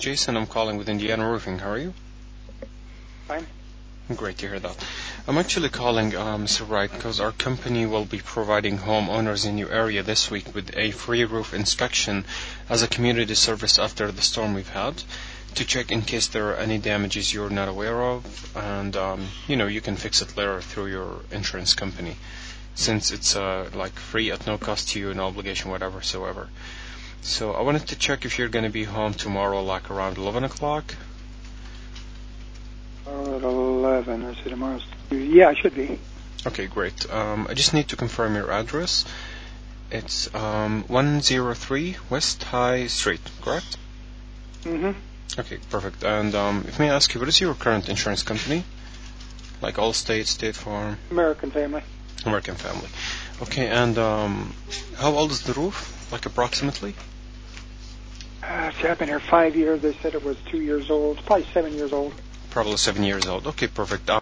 Jason. I'm calling with Indiana Roofing. How are you? Fine. Great to hear that. I'm actually calling, Mr. Wright, because our company will be providing homeowners in your area this week with a free roof inspection as a community service after the storm we've had to check in case there are any damages you're not aware of, and you can fix it later through your insurance company, since it's free at no cost to you, no obligation whatsoever. So I wanted to check if you're going to be home tomorrow, like around 11 o'clock. At 11. I see tomorrow's. Yeah, I should be. Okay, great. I just need to confirm your address. It's 103 West High Street, correct? Mm-hmm. Okay, perfect. And if I may ask you, what is your current insurance company? Like Allstate, State Farm? American Family. American Family. Okay, and how old is the roof, like approximately? I've been here 5 years. They said it was 2 years old. It's probably 7 years old. Probably 7 years old. Okay, perfect.